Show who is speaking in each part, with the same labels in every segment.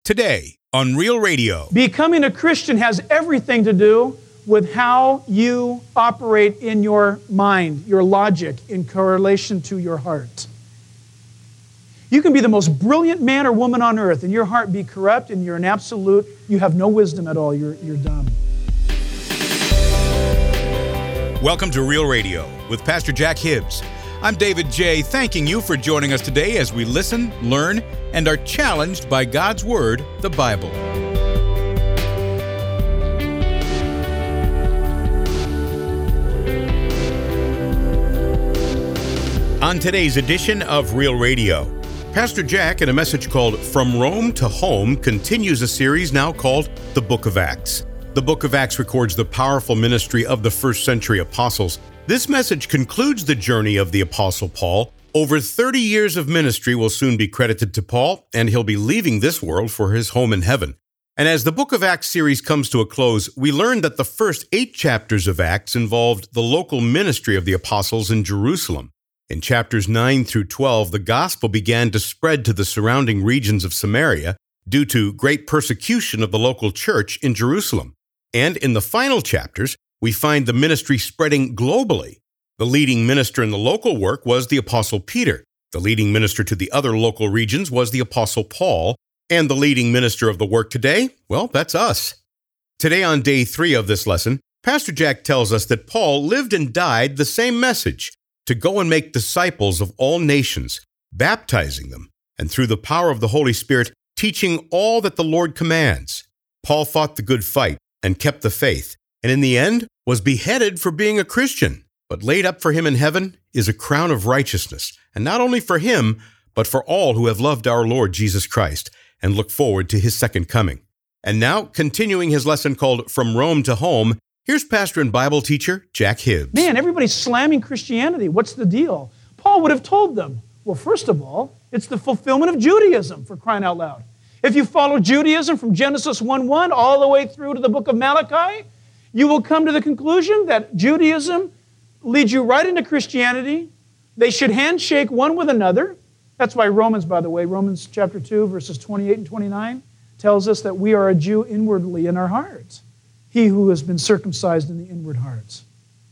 Speaker 1: today on Real Radio.
Speaker 2: Becoming a Christian has everything to do with how you operate in your mind, your logic, in correlation to your heart. You can be the most brilliant man or woman on earth, and your heart be corrupt, and you're an absolute, you have no wisdom at all, you're dumb.
Speaker 1: Welcome to Real Radio with Pastor Jack Hibbs. I'm David J., thanking you for joining us today as we listen, learn, and are challenged by God's Word, the Bible. On today's edition of Real Radio, Pastor Jack, in a message called From Rome to Home, continues a series now called The Book of Acts. The Book of Acts records the powerful ministry of the first century apostles. This message concludes the journey of the Apostle Paul. Over 30 years of ministry will soon be credited to Paul, and he'll be leaving this world for his home in heaven. And as the Book of Acts series comes to a close, we learn that the first 8 chapters of Acts involved the local ministry of the apostles in Jerusalem. In chapters 9 through 12, the gospel began to spread to the surrounding regions of Samaria due to great persecution of the local church in Jerusalem. And in the final chapters, we find the ministry spreading globally. The leading minister in the local work was the Apostle Peter. The leading minister to the other local regions was the Apostle Paul. And the leading minister of the work today, well, that's us. Today on day 3 of this lesson, Pastor Jack tells us that Paul lived and died the same message, to go and make disciples of all nations, baptizing them, and through the power of the Holy Spirit, teaching all that the Lord commands. Paul fought the good fight and kept the faith, and in the end was beheaded for being a Christian. But laid up for him in heaven is a crown of righteousness, and not only for him, but for all who have loved our Lord Jesus Christ and look forward to his second coming. And now, continuing his lesson called From Rome to Home, here's pastor and Bible teacher Jack Hibbs.
Speaker 2: Man, everybody's slamming Christianity. What's the deal? Paul would have told them, well, first of all, it's the fulfillment of Judaism, for crying out loud. If you follow Judaism from Genesis 1:1 all the way through to the book of Malachi, you will come to the conclusion that Judaism leads you right into Christianity. They should handshake one with another. That's why Romans, by the way, Romans chapter 2, verses 28 and 29, tells us that we are a Jew inwardly in our hearts. He who has been circumcised in the inward hearts.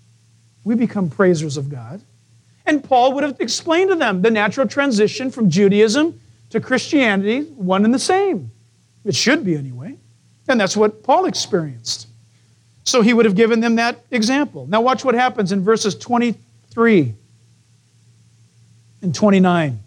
Speaker 2: We become praisers of God. And Paul would have explained to them the natural transition from Judaism to Christianity, one and the same. It should be anyway. And that's what Paul experienced. So he would have given them that example. Now watch what happens in verses 23 and 29.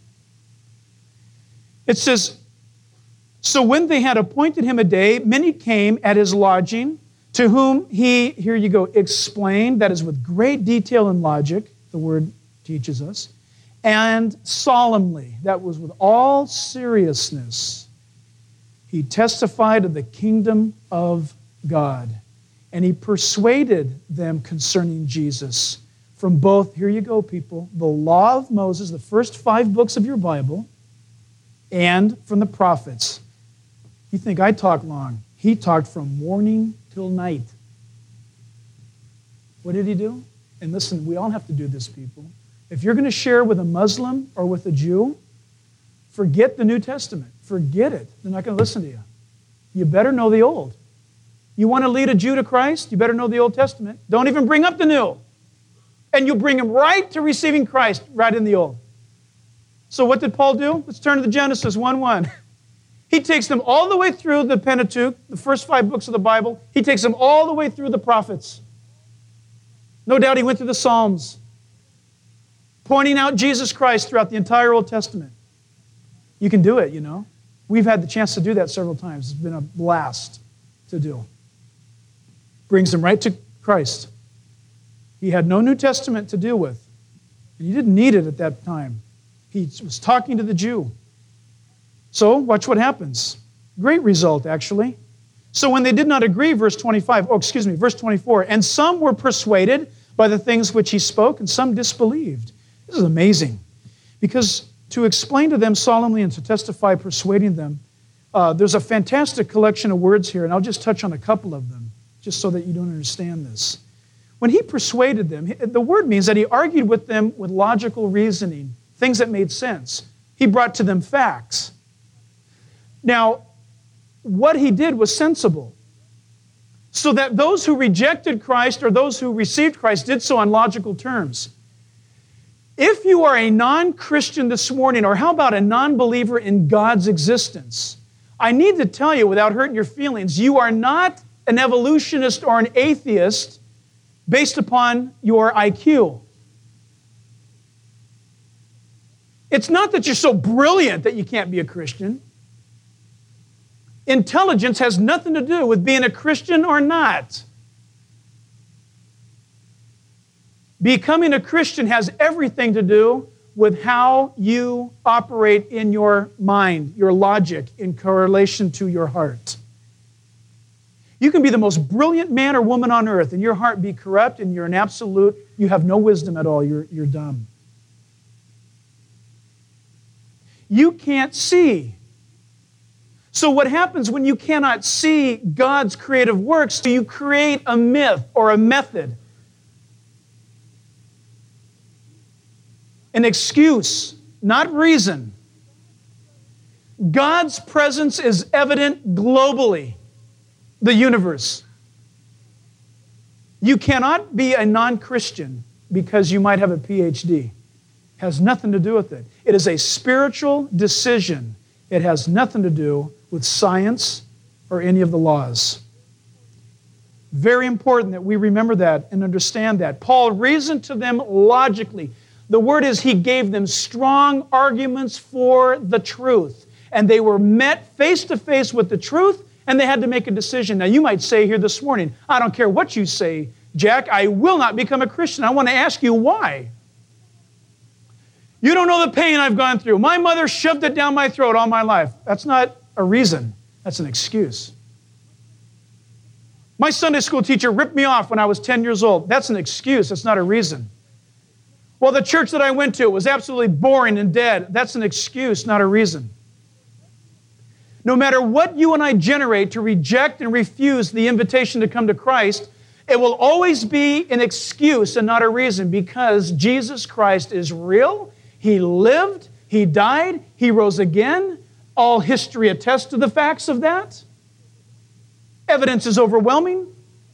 Speaker 2: It says, so when they had appointed him a day, many came at his lodging, to whom he, here you go, explained, that is with great detail and logic, the word teaches us, and solemnly, that was with all seriousness, he testified of the kingdom of God. And he persuaded them concerning Jesus from both, here you go, people, the law of Moses, the first 5 books of your Bible, and from the prophets. You think I talk long. He talked from morning till night. What did he do? And listen, we all have to do this, people. If you're going to share with a Muslim or with a Jew, forget the New Testament. Forget it. They're not going to listen to you. You better know the Old. You want to lead a Jew to Christ? You better know the Old Testament. Don't even bring up the New. And you'll bring him right to receiving Christ right in the Old. So what did Paul do? Let's turn to the Genesis 1:1. He takes them all the way through the Pentateuch, the first 5 books of the Bible. He takes them all the way through the prophets. No doubt he went through the Psalms, pointing out Jesus Christ throughout the entire Old Testament. You can do it, you know. We've had the chance to do that several times. It's been a blast to do. Brings them right to Christ. He had no New Testament to deal with. And he didn't need it at that time. He was talking to the Jew. So, watch what happens. Great result, actually. So when they did not agree, verse 24, and some were persuaded by the things which he spoke, and some disbelieved. This is amazing. Because to explain to them solemnly and to testify persuading them, there's a fantastic collection of words here, and I'll just touch on a couple of them, just so that you don't understand this. When he persuaded them, the word means that he argued with them with logical reasoning, things that made sense. He brought to them facts. Now, what he did was sensible. So that those who rejected Christ or those who received Christ did so on logical terms. If you are a non-Christian this morning, or how about a non-believer in God's existence, I need to tell you without hurting your feelings, you are not an evolutionist or an atheist based upon your IQ. It's not that you're so brilliant that you can't be a Christian. Intelligence has nothing to do with being a Christian or not. Becoming a Christian has everything to do with how you operate in your mind, your logic, in correlation to your heart. You can be the most brilliant man or woman on earth, and your heart be corrupt, and you're an absolute, you have no wisdom at all, you're dumb. You can't see. So what happens when you cannot see God's creative works? Do you create a myth or a method? An excuse, not reason. God's presence is evident globally, the universe. You cannot be a non-Christian because you might have a PhD. It has nothing to do with it. It is a spiritual decision. It has nothing to do with science or any of the laws. Very important that we remember that and understand that. Paul reasoned to them logically. The word is he gave them strong arguments for the truth. And they were met face to face with the truth, and they had to make a decision. Now, you might say here this morning, I don't care what you say, Jack, I will not become a Christian. I want to ask you why. You don't know the pain I've gone through. My mother shoved it down my throat all my life. That's not a reason. That's an excuse. My Sunday school teacher ripped me off when I was 10 years old. That's an excuse. That's not a reason. Well, the church that I went to was absolutely boring and dead. That's an excuse, not a reason. No matter what you and I generate to reject and refuse the invitation to come to Christ, it will always be an excuse and not a reason, because Jesus Christ is real. He lived, He died, He rose again. All history attests to the facts of that. Evidence is overwhelming.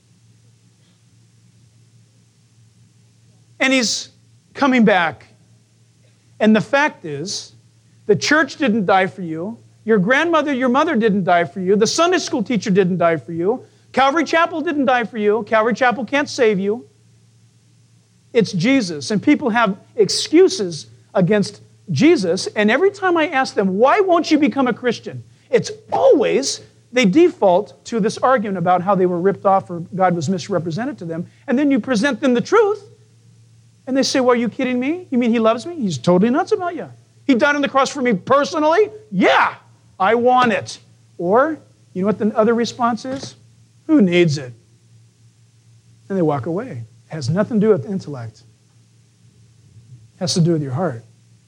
Speaker 2: And He's coming back. And the fact is, the church didn't die for you. Your grandmother, your mother didn't die for you. The Sunday school teacher didn't die for you. Calvary Chapel didn't die for you. Calvary Chapel can't save you. It's Jesus. And people have excuses against Jesus. And every time I ask them, why won't you become a Christian? It's always, they default to this argument about how they were ripped off or God was misrepresented to them. And then you present them the truth. And they say, well, are you kidding me? You mean He loves me? He's totally nuts about you. He died on the cross for me personally? Yeah, I want it. Or, you know what the other response is? Who needs it? And they walk away. It has nothing to do with intellect. It has to do with your heart.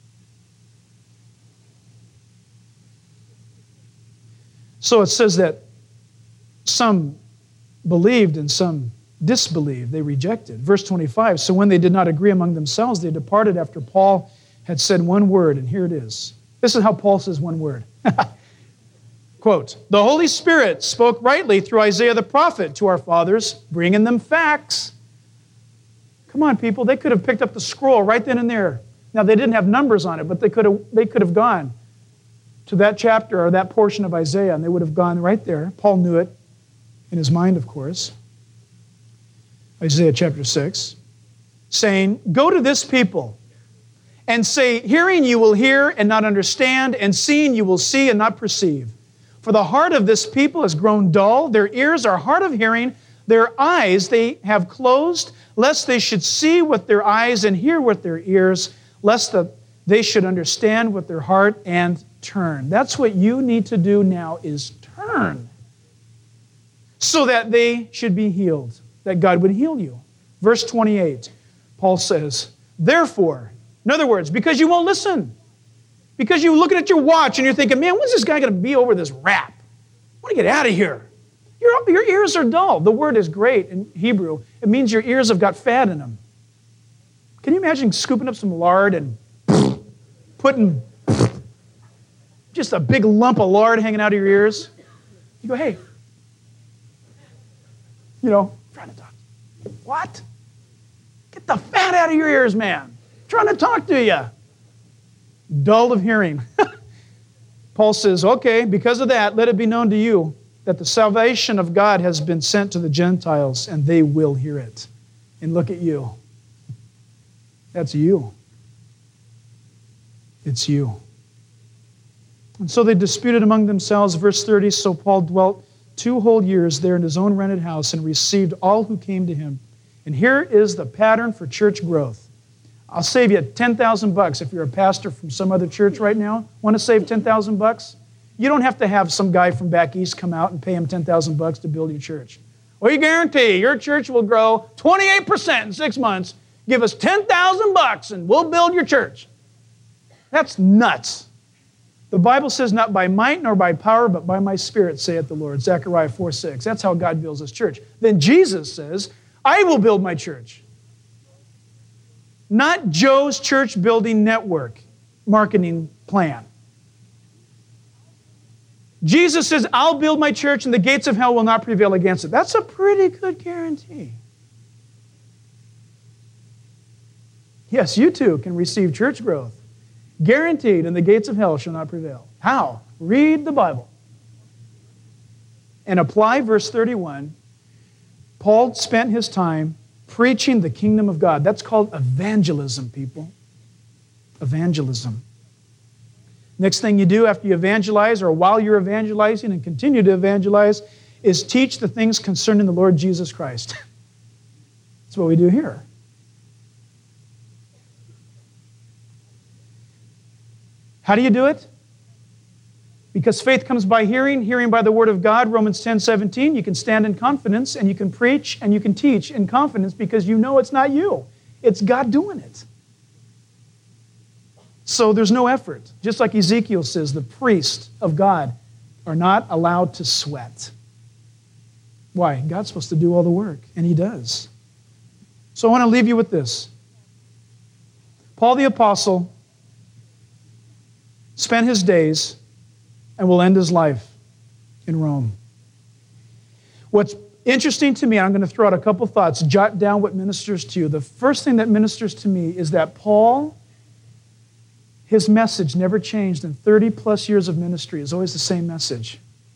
Speaker 2: So it says that some believed and some disbelieved. They rejected. Verse 25, so when they did not agree among themselves, they departed after Paul had said one word, and here it is. This is how Paul says one word. Quote, the Holy Spirit spoke rightly through Isaiah the prophet to our fathers, bringing them facts. Come on, people. They could have picked up the scroll right then and there. Now, they didn't have numbers on it, but they could have gone to that chapter or that portion of Isaiah, and they would have gone right there. Paul knew it in his mind, of course. Isaiah chapter 6, saying, go to this people and say, hearing you will hear and not understand, and seeing you will see and not perceive. For the heart of this people has grown dull, their ears are hard of hearing, their eyes they have closed, lest they should see with their eyes and hear with their ears, lest they should understand with their heart and turn. That's what you need to do now, is turn, so that they should be healed, that God would heal you. Verse 28, Paul says, therefore, in other words, because you won't listen, because you're looking at your watch and you're thinking, man, when's this guy going to be over this rap? I want to get out of here. Your ears are dull. The word is great in Hebrew. It means your ears have got fat in them. Can you imagine scooping up some lard and putting just a big lump of lard hanging out of your ears? You go, hey, trying to talk. What? Get the fat out of your ears, man. I'm trying to talk to you. Dull of hearing. Paul says, okay, because of that, let it be known to you that the salvation of God has been sent to the Gentiles, and they will hear it. And look at you. That's you. It's you. And so they disputed among themselves, verse 30, so Paul dwelt 2 whole years there in his own rented house and received all who came to him. And here is the pattern for church growth. I'll save you $10,000 if you're a pastor from some other church right now. Want to save $10,000? You don't have to have some guy from back east come out and pay him $10,000 to build your church. We guarantee your church will grow 28% in 6 months. Give us $10,000 and we'll build your church. That's nuts. The Bible says, not by might nor by power, but by my Spirit, saith the Lord. Zechariah 4:6. That's how God builds his church. Then Jesus says, I will build my church. Not Joe's church building network marketing plan. Jesus says, I'll build my church and the gates of hell will not prevail against it. That's a pretty good guarantee. Yes, you too can receive church growth. Guaranteed, and the gates of hell shall not prevail. How? Read the Bible. And apply verse 31. Paul spent his time preaching the kingdom of God. That's called evangelism, people. Evangelism. Next thing you do after you evangelize, or while you're evangelizing and continue to evangelize, is teach the things concerning the Lord Jesus Christ. That's what we do here. How do you do it? Because faith comes by hearing, hearing by the word of God, Romans 10:17. You can stand in confidence and you can preach and you can teach in confidence because you know it's not you. It's God doing it. So there's no effort. Just like Ezekiel says, the priests of God are not allowed to sweat. Why? God's supposed to do all the work, and he does. So I want to leave you with this. Paul the Apostle spent his days and will end his life in Rome. What's interesting to me, I'm going to throw out a couple thoughts, jot down what ministers to you. The first thing that ministers to me is that Paul, his message never changed in 30 plus years of ministry. It's always the same message.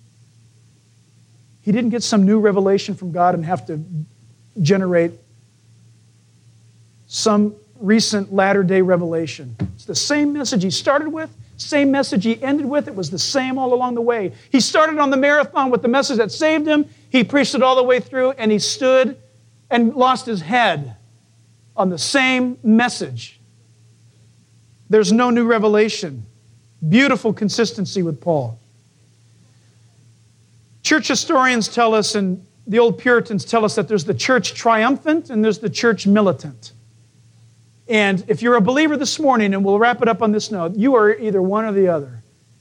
Speaker 2: He didn't get some new revelation from God and have to generate some recent latter-day revelation. It's the same message he started with, same message he ended with. It was the same all along the way. He started on the marathon with the message that saved him. He preached it all the way through, and he stood and lost his head on the same message. There's no new revelation. Beautiful consistency with Paul. Church historians tell us, and the old Puritans tell us, that there's the church triumphant and there's the church militant. And if you're a believer this morning, and we'll wrap it up on this note, you are either one or the other.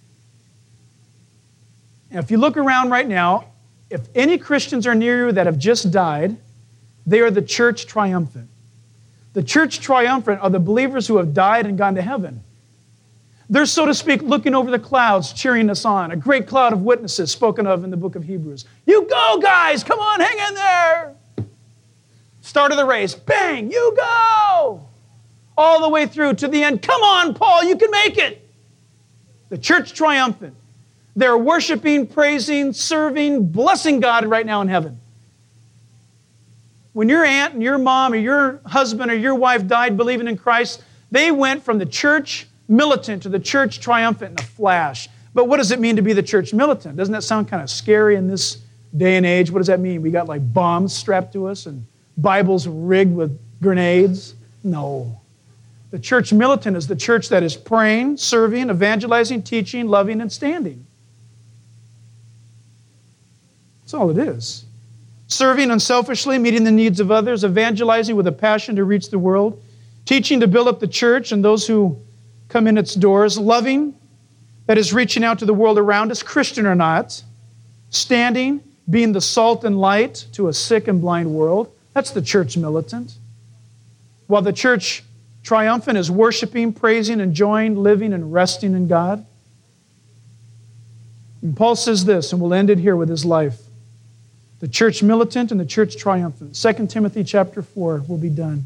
Speaker 2: And if you look around right now, if any Christians are near you that have just died, they are the church triumphant. The church triumphant are the believers who have died and gone to heaven. They're, so to speak, looking over the clouds, cheering us on. A great cloud of witnesses spoken of in the book of Hebrews. You go, guys! Come on, hang in there! Start of the race. Bang! You go! All the way through to the end. Come on, Paul, you can make it! The church triumphant. They're worshiping, praising, serving, blessing God right now in heaven. When your aunt and your mom or your husband or your wife died believing in Christ, they went from the church militant to the church triumphant in a flash. But what does it mean to be the church militant? Doesn't that sound kind of scary in this day and age? What does that mean? We got like bombs strapped to us and Bibles rigged with grenades? No. The church militant is the church that is praying, serving, evangelizing, teaching, loving, and standing. That's all it is. Serving unselfishly, meeting the needs of others, evangelizing with a passion to reach the world, teaching to build up the church and those who come in its doors, loving, that is reaching out to the world around us, Christian or not, standing, being the salt and light to a sick and blind world. That's the church militant. While the church triumphant is worshiping, praising, enjoying, living, and resting in God. And Paul says this, and we'll end it here with his life. The church militant and the church triumphant. 2 Timothy chapter 4 will be done.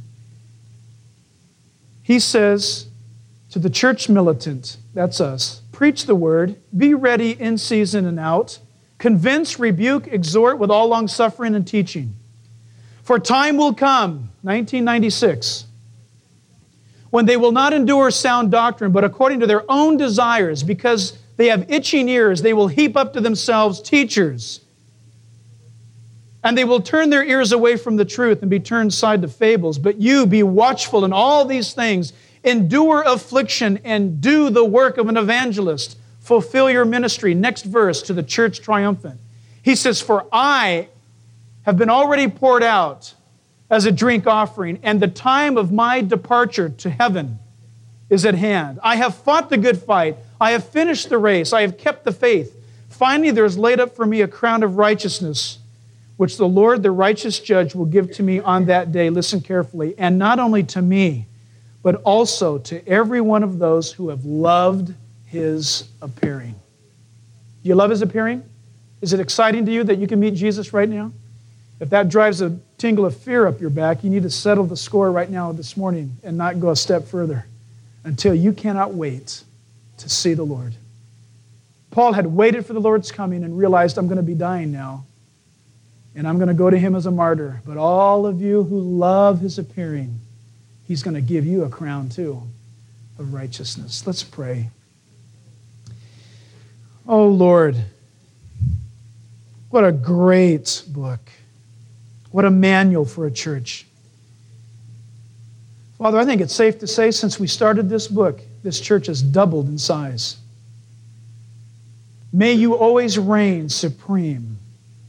Speaker 2: He says to the church militant, that's us, preach the word, be ready in season and out, convince, rebuke, exhort with all long-suffering and teaching. For time will come, 1996, when they will not endure sound doctrine, but according to their own desires, because they have itching ears, they will heap up to themselves teachers. And they will turn their ears away from the truth and be turned aside to fables. But you be watchful in all these things, endure affliction, and do the work of an evangelist. Fulfill your ministry. Next verse to the church triumphant. He says, for I have been already poured out as a drink offering, and the time of my departure to heaven is at hand. I have fought the good fight. I have finished the race. I have kept the faith. Finally, there is laid up for me a crown of righteousness, which the Lord, the righteous judge, will give to me on that day. Listen carefully. And not only to me, but also to every one of those who have loved His appearing. Do you love His appearing? Is it exciting to you that you can meet Jesus right now? If that drives a tingle of fear up your back, you need to settle the score right now this morning and not go a step further until you cannot wait to see the Lord. Paul had waited for the Lord's coming and realized, I'm going to be dying now, and I'm going to go to Him as a martyr. But all of you who love His appearing, He's going to give you a crown too of righteousness. Let's pray. Oh Lord, what a great book. What a manual for a church. Father, I think it's safe to say since we started this book, this church has doubled in size. May you always reign supreme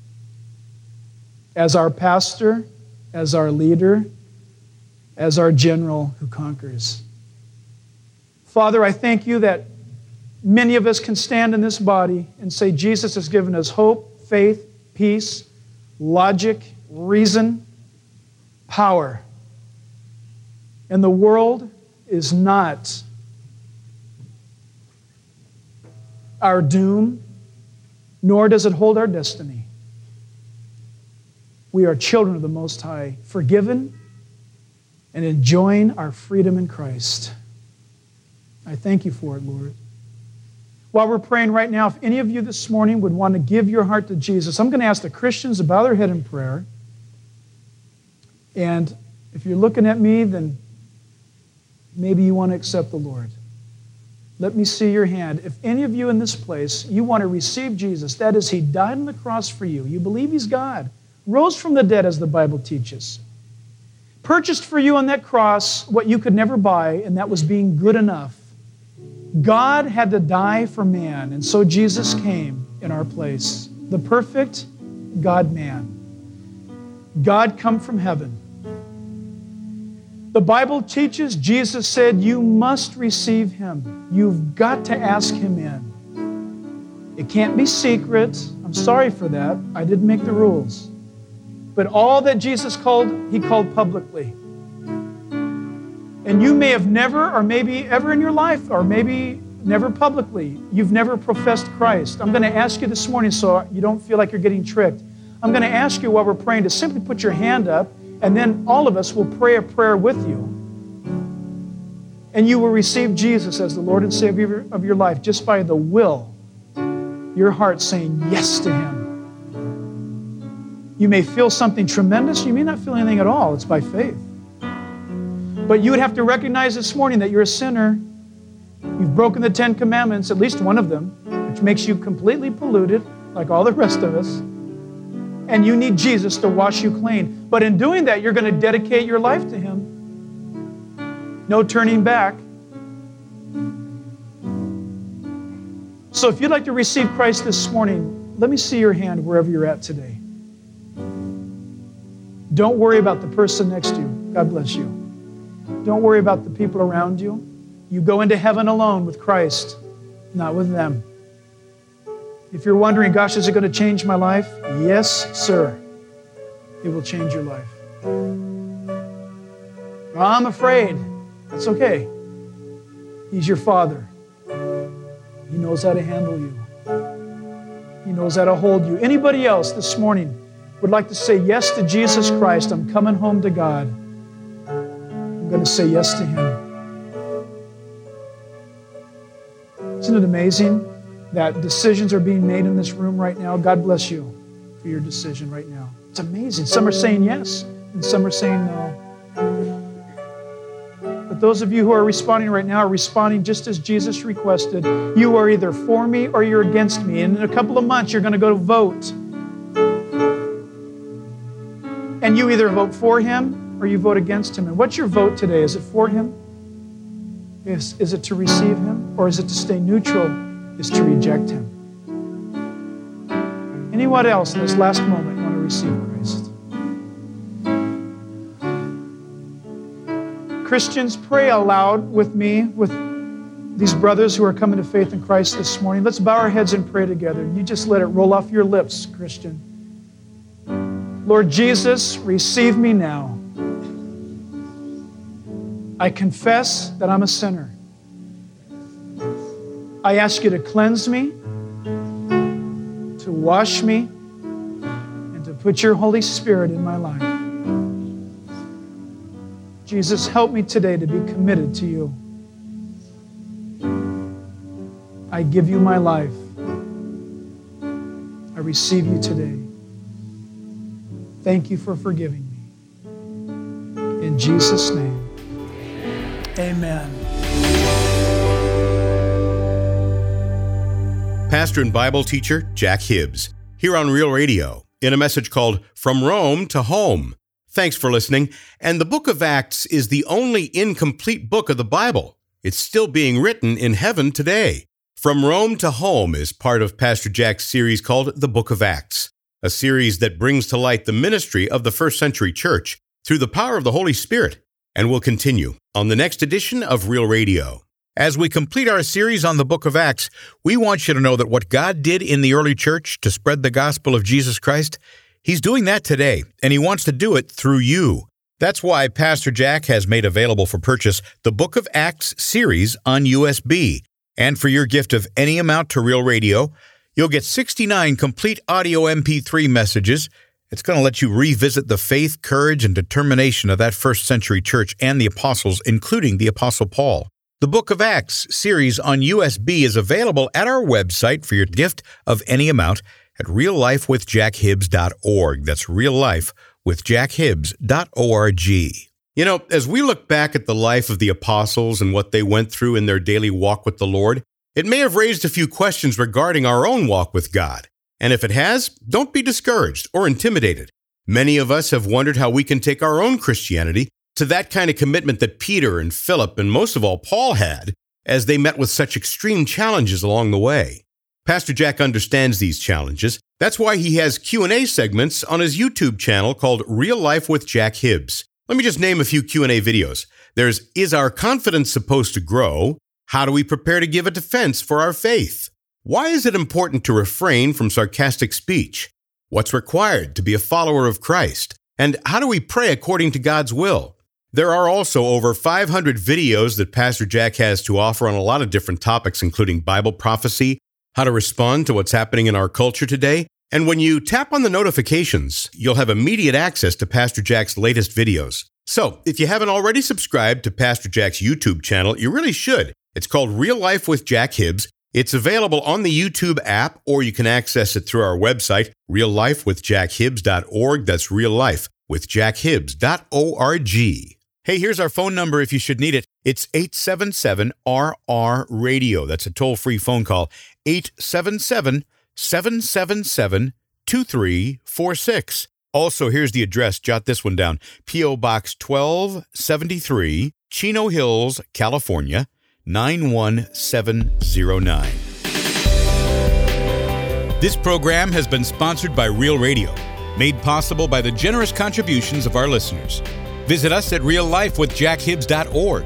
Speaker 2: as our pastor, as our leader, as our general who conquers. Father, I thank you that many of us can stand in this body and say Jesus has given us hope, faith, peace, logic, reason, power. And the world is not our doom, nor does it hold our destiny. We are children of the Most High, forgiven and enjoying our freedom in Christ. I thank you for it, Lord. While we're praying right now, if any of you this morning would want to give your heart to Jesus, I'm going to ask the Christians to bow their head in prayer. And if you're looking at me, then maybe you want to accept the Lord. Let me see your hand. If any of you in this place, you want to receive Jesus, that is, He died on the cross for you. You believe He's God, rose from the dead as the Bible teaches, purchased for you on that cross what you could never buy, and that was being good enough. God had to die for man, and so Jesus came in our place. The perfect God-man. God come from heaven. The Bible teaches, Jesus said, you must receive Him. You've got to ask Him in. It can't be secret. I'm sorry for that. I didn't make the rules. But all that Jesus called, He called publicly. And you may have never, or maybe ever in your life, or maybe never publicly, you've never professed Christ. I'm going to ask you this morning so you don't feel like you're getting tricked. I'm going to ask you while we're praying to simply put your hand up, and then all of us will pray a prayer with you. And you will receive Jesus as the Lord and Savior of your life just by the will, your heart saying yes to Him. You may feel something tremendous. You may not feel anything at all. It's by faith. But you would have to recognize this morning that you're a sinner. You've broken the 10 Commandments, at least one of them, which makes you completely polluted, like all the rest of us. And you need Jesus to wash you clean. But in doing that, you're going to dedicate your life to Him. No turning back. So if you'd like to receive Christ this morning, let me see your hand wherever you're at today. Don't worry about the person next to you. God bless you. Don't worry about the people around you. You go into heaven alone with Christ, not with them. If you're wondering, gosh, is it going to change my life? Yes, sir. It will change your life. Well, I'm afraid. That's okay. He's your Father. He knows how to handle you. He knows how to hold you. Anybody else this morning would like to say yes to Jesus Christ? I'm coming home to God. I'm going to say yes to Him. Isn't it amazing that decisions are being made in this room right now? God bless you for your decision right now. It's amazing. Some are saying yes, and some are saying no. But those of you who are responding right now are responding just as Jesus requested. You are either for me or you're against me. And in a couple of months, you're going to go to vote. And you either vote for Him or you vote against Him. And what's your vote today? Is it for Him? Is it to receive Him? Or is it to stay neutral? Is to reject Him? Anyone else in this last moment want to receive Christ? Christians, pray aloud with me, with these brothers who are coming to faith in Christ this morning. Let's bow our heads and pray together. You just let it roll off your lips, Christian. Lord Jesus, receive me now. I confess that I'm a sinner. I ask you to cleanse me, to wash me, and to put your Holy Spirit in my life. Jesus, help me today to be committed to you. I give you my life. I receive you today. Thank you for forgiving me. In Jesus' name, amen.
Speaker 1: Pastor and Bible teacher Jack Hibbs, here on Real Radio, in a message called From Rome to Home. Thanks for listening. And the book of Acts is the only incomplete book of the Bible. It's still being written in heaven today. From Rome to Home is part of Pastor Jack's series called The Book of Acts, a series that brings to light the ministry of the first century church through the power of the Holy Spirit, and will continue on the next edition of Real Radio. As we complete our series on the book of Acts, we want you to know that what God did in the early church to spread the gospel of Jesus Christ, He's doing that today, and He wants to do it through you. That's why Pastor Jack has made available for purchase the Book of Acts series on USB. And for your gift of any amount to Real Radio, you'll get 69 complete audio MP3 messages. It's going to let you revisit the faith, courage, and determination of that first century church and the apostles, including the Apostle Paul. The Book of Acts series on USB is available at our website for your gift of any amount at reallifewithjackhibbs.org. That's reallifewithjackhibbs.org. You know, as we look back at the life of the apostles and what they went through in their daily walk with the Lord, it may have raised a few questions regarding our own walk with God. And if it has, don't be discouraged or intimidated. Many of us have wondered how we can take our own Christianity to that kind of commitment that Peter and Philip and most of all Paul had as they met with such extreme challenges along the way. Pastor Jack understands these challenges. That's why he has Q&A segments on his YouTube channel called Real Life with Jack Hibbs. Let me just name a few Q&A videos. There's Is Our Confidence Supposed to Grow? How do we prepare to give a defense for our faith? Why is it important to refrain from sarcastic speech? What's required to be a follower of Christ? And how do we pray according to God's will? There are also over 500 videos that Pastor Jack has to offer on a lot of different topics, including Bible prophecy, how to respond to what's happening in our culture today. And when you tap on the notifications, you'll have immediate access to Pastor Jack's latest videos. So, if you haven't already subscribed to Pastor Jack's YouTube channel, you really should. It's called Real Life with Jack Hibbs. It's available on the YouTube app, or you can access it through our website, reallifewithjackhibbs.org. That's reallifewithjackhibbs.org. Hey, here's our phone number if you should need it. It's 877-RR-RADIO. That's a toll-free phone call. 877-777-2346. Also, here's the address. Jot this one down. P.O. Box 1273, Chino Hills, California, 91709. This program has been sponsored by Real Radio, made possible by the generous contributions of our listeners. Visit us at reallifewithjackhibbs.org,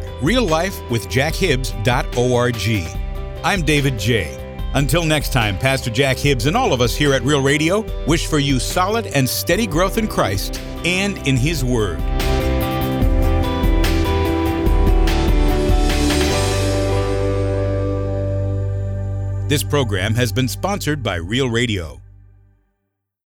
Speaker 1: reallifewithjackhibbs.org. I'm David J. Until next time, Pastor Jack Hibbs and all of us here at Real Radio wish for you solid and steady growth in Christ and in His Word. This program has been sponsored by Real Radio.